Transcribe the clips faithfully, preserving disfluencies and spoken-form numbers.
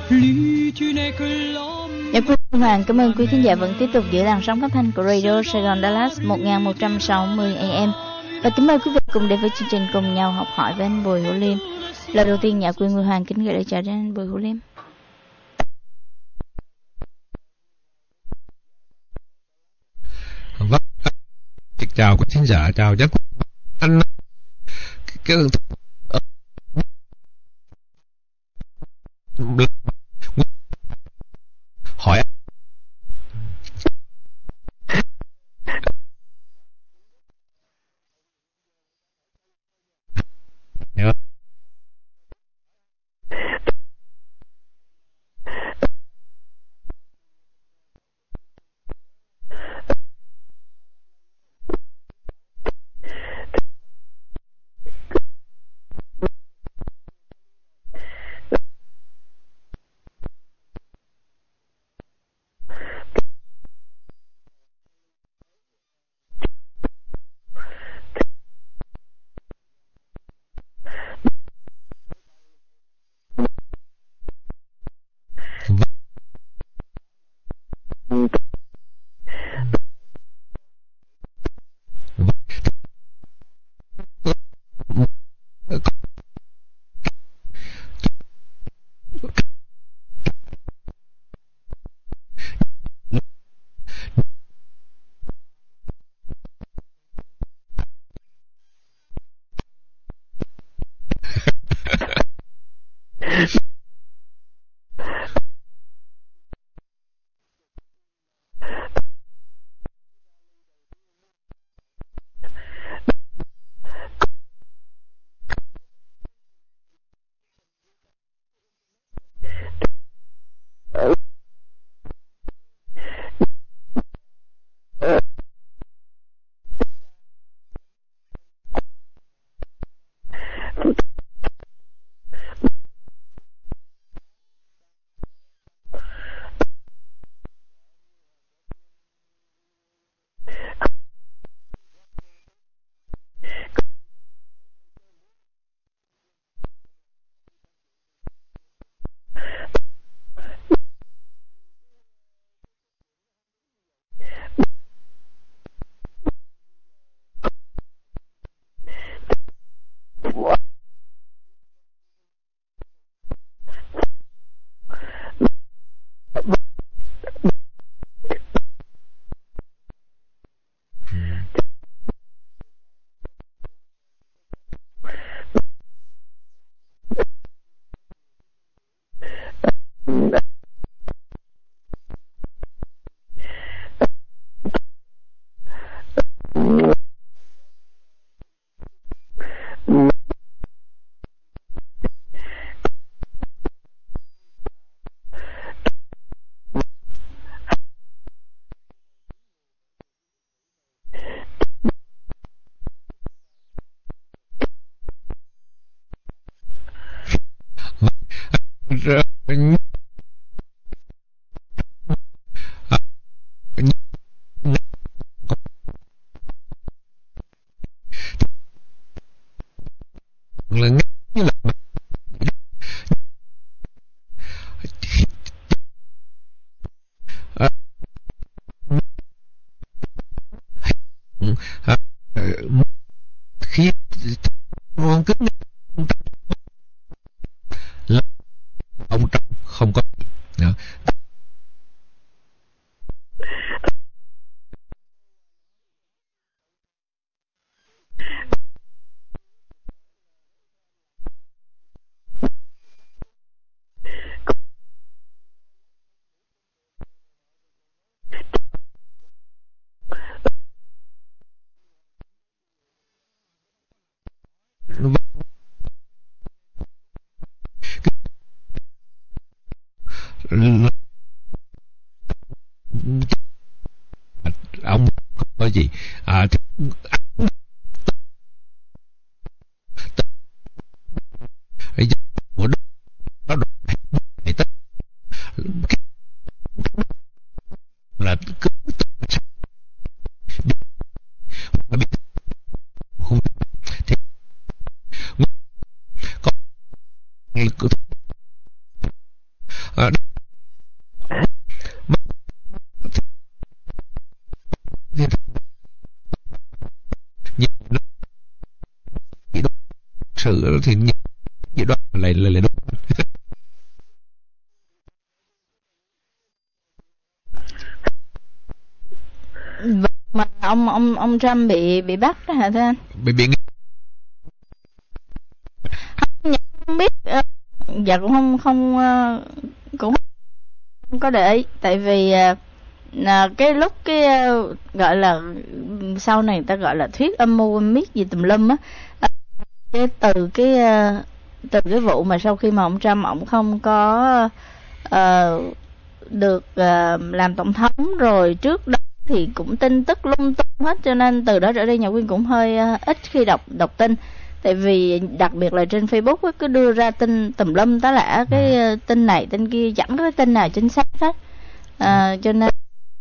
Dạ, Phương Hoàng cảm ơn quý khán giả vẫn tiếp tục giữ làn sóng phát thanh của Radio Sài Gòn Dallas một nghìn một trăm sáu mươi A M. Và kính mời quý vị cùng đến với chương trình Cùng Nhau Học Hỏi với anh Bùi Hữu Liêm. Lời đầu tiên, Nhã Quyên Phương Hoàng kính gửi lời chào đến anh Bùi Hữu Liêm. Vâng, chào quý khán giả, chào giác anh cái hỏi khi con kính là ông trong không có nữa. Ông có gì à, của đó là cứ thì có sự thì gì đó lại lại lại đúng. Mà ông ông ông Trump bị bị bắt đó hả thưa anh? Bị bị Không, không biết, ờ, dạ cũng không không ờ, cũng không có để ý, tại vì ờ, là cái lúc cái ờ, gọi là sau này người ta gọi là thuyết âm mưu âm miết gì tùm lum á, ờ, cái từ cái ờ, từ cái vụ mà sau khi mà ông Trump ổng không có ờ, được ờ, làm tổng thống rồi trước đó thì cũng tin tức lung tung hết, cho nên từ đó trở đi nhà Quyên cũng hơi ờ, ít khi đọc đọc tin, tại vì đặc biệt là trên Facebook á, cứ đưa ra tin tùm lum tá lả, cái ờ, tin này tin kia chẳng có cái tin nào chính xác hết. Ờ, cho nên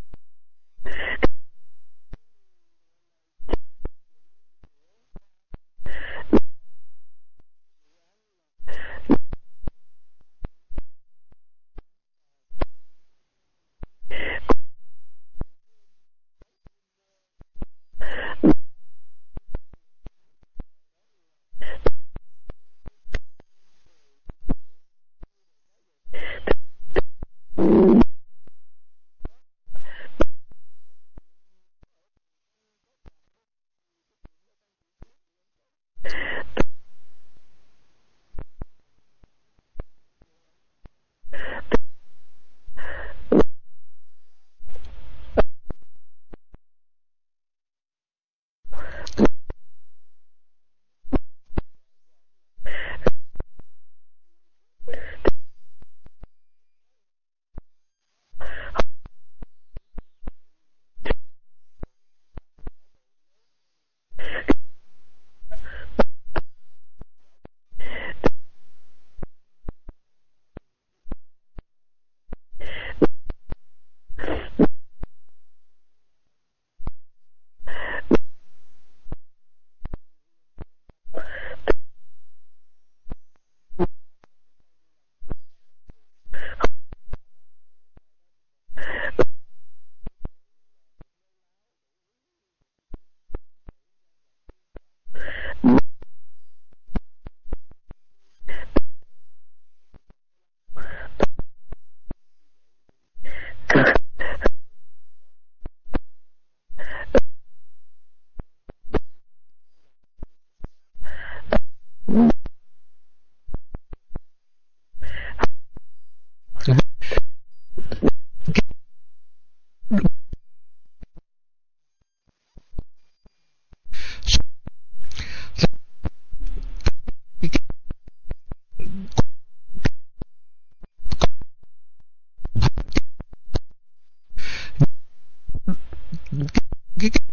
cái, cái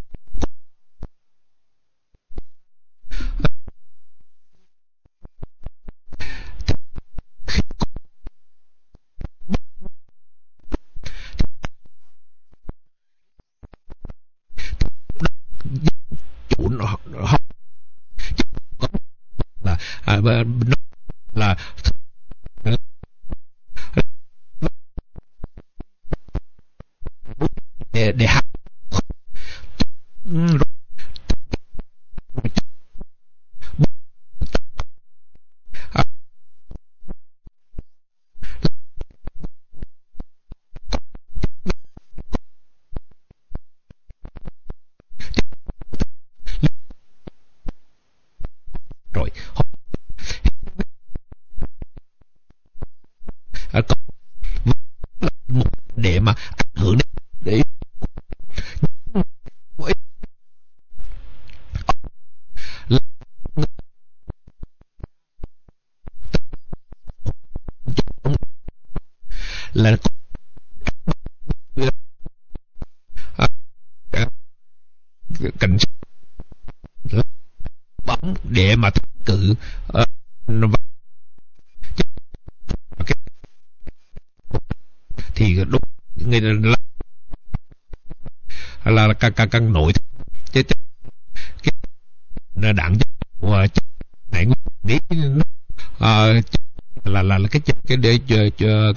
chủ nó không là à, nó là để để học rồi à, có một để mà ảnh hưởng để là à, cảnh sát bóng để mà thắng cử uh, thì đúng người là là càng càng càng nổi chứ cái đảng của này đấy à, là là là cái cái để chờ chờ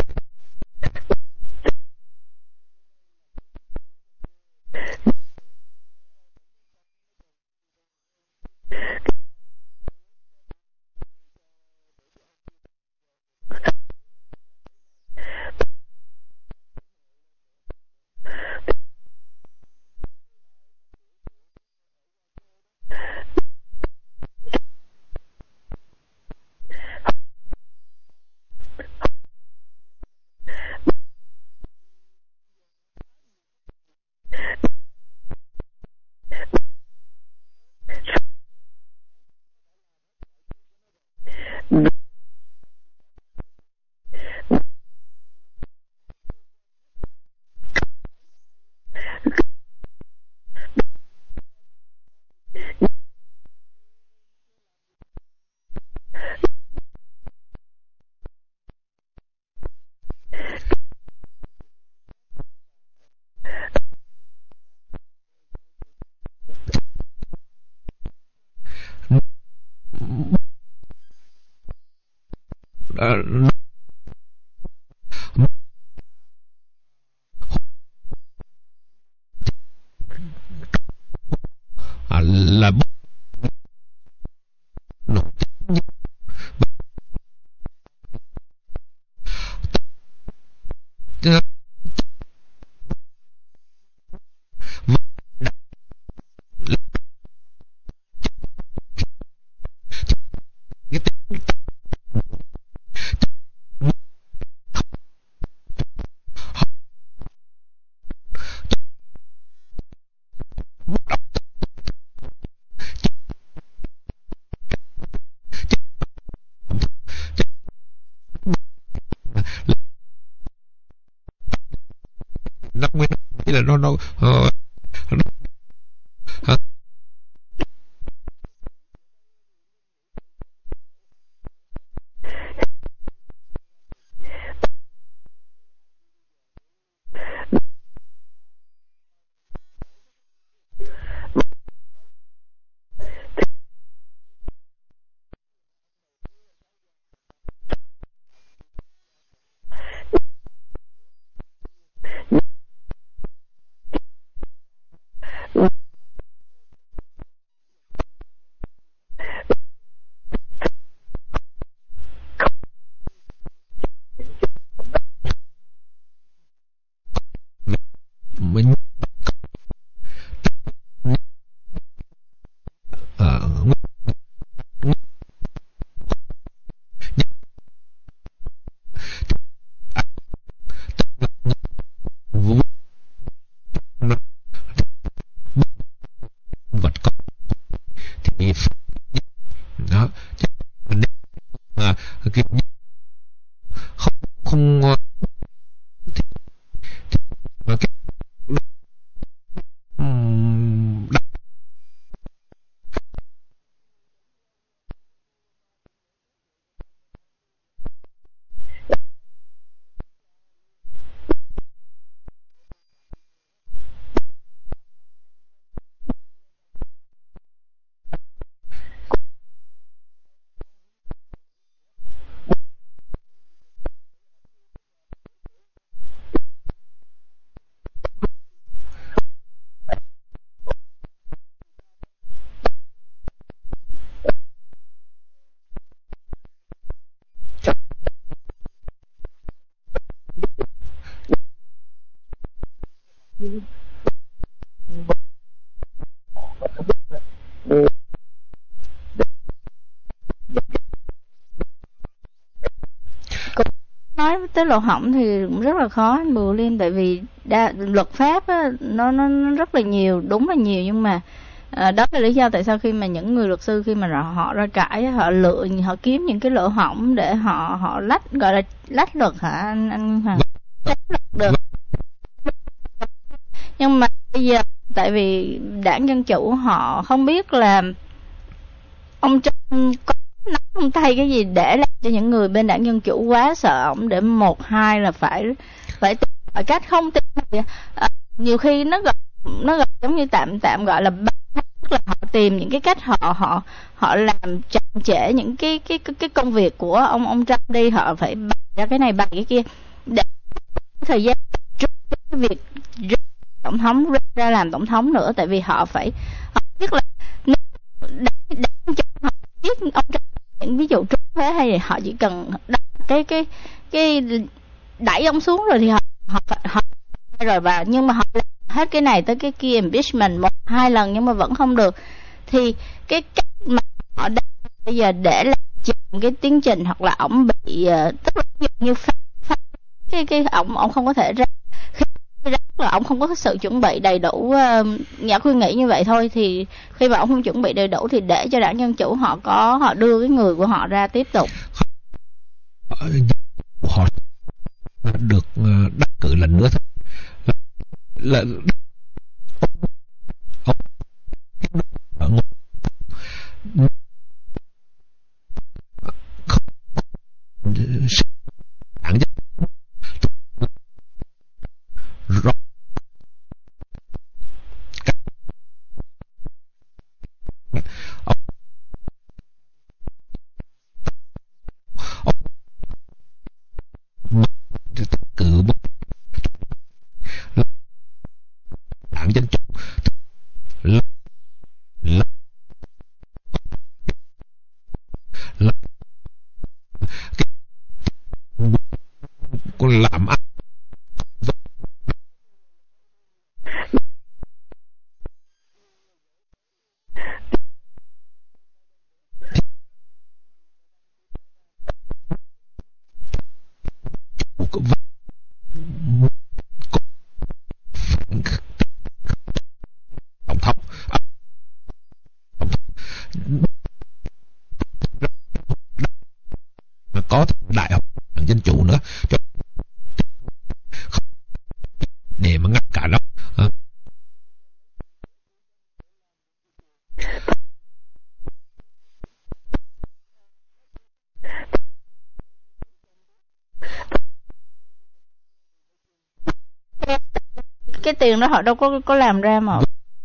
uh, à, là nổi tiếng như năm mươi năm là nó nó uh, mình vật có thì đó à, kiểu như không không thì, thì, cái, um, nói tới lỗ hổng thì cũng rất là khó anh Bùi Liên, tại vì đa, luật pháp á, nó, nó nó rất là nhiều, đúng là nhiều, nhưng mà à, đó là lý do tại sao khi mà những người luật sư khi mà họ, họ ra cãi, họ lựa họ kiếm những cái lỗ hổng để họ họ lách, gọi là lách luật hả anh anh Hoàng? Lách luật được. Nhưng mà bây giờ tại vì đảng Dân Chủ họ không biết là ông Trump có nắm trong tay cái gì để làm cho những người bên đảng Dân Chủ quá sợ ổng, để một hai là phải phải tìm mọi cách không tìm thì, à, nhiều khi nó gọi nó gọi giống như tạm tạm gọi là tức là họ tìm những cái cách họ họ họ làm chậm trễ những cái cái cái, cái công việc của ông ông Trump đi, họ phải bày ra cái này bày cái kia để thời gian trước cái việc tổng thống ra làm tổng thống nữa, tại vì họ phải họ biết là nếu để, để cho họ biết ông Trump những ví dụ trốn thuế hay gì, họ chỉ cần cái cái cái đẩy ông xuống rồi thì họ họ phải họ rồi và nhưng mà họ làm hết cái này tới cái kia impeachment một hai lần nhưng mà vẫn không được, thì cái cách mà họ đang bây giờ để làm chậm cái tiến trình hoặc là ổng bị uh, tức là như phát, phát, cái cái ổng ổng không có thể ra khi ra là ổng không có sự chuẩn bị đầy đủ, uh, nhà khuyên nghĩ như vậy thôi, thì khi mà ổng không chuẩn bị đầy đủ thì để cho đảng Dân Chủ họ có họ đưa cái người của họ ra tiếp tục. Họ được đắc cử lần nữa thôi là ông không rõ để mà ngăn cản nó. À. Cái tiền đó họ đâu có có làm ra mà.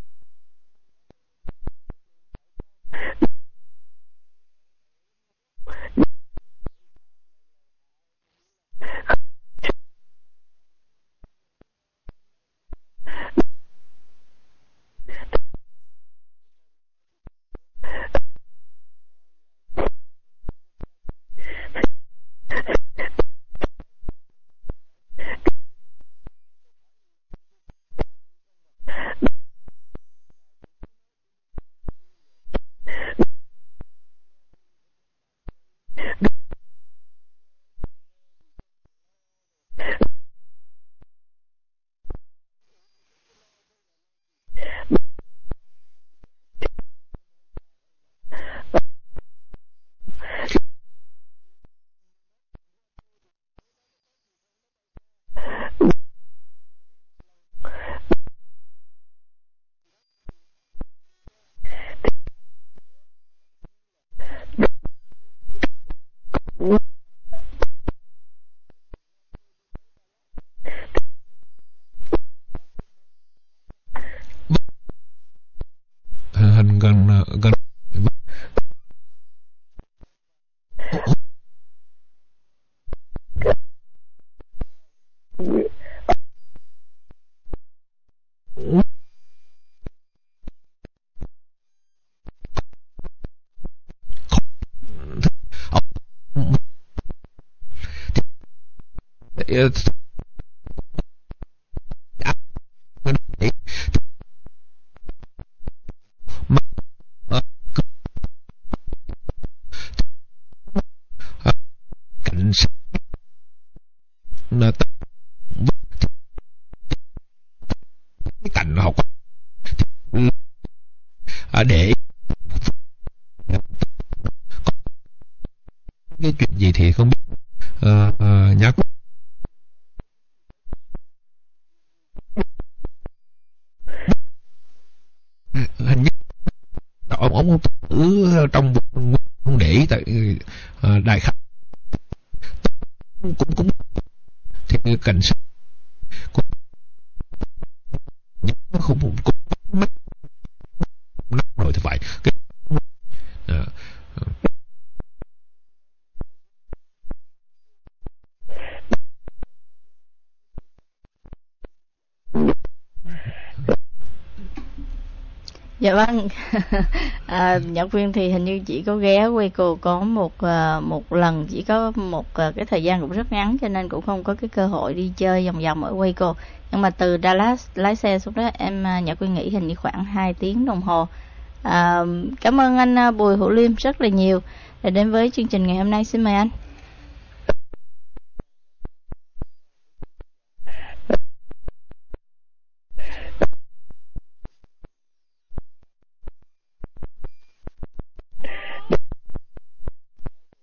Hình gần gần cảnh sát cái cảnh học để cái chuyện gì thì không biết. À, à, nhắc hình như ông ông ở trong không để ý tại à, đại khái cũng cũng thì cảnh sát cũng không cũng mất rồi thì phải cái à, Dạ vâng. À, Nhật Viên thì hình như chỉ có ghé Waco có một uh, một lần, chỉ có một uh, cái thời gian cũng rất ngắn, cho nên cũng không có cái cơ hội đi chơi vòng vòng ở Waco. Nhưng mà từ Dallas lái xe xuống đó em uh, Nhật Viên nghĩ hình như khoảng hai tiếng đồng hồ. À, cảm ơn anh uh, Bùi Hữu Liêm rất là nhiều đã đến với chương trình ngày hôm nay. Xin mời anh.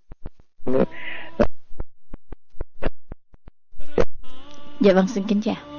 Dạ vâng, xin kính chào.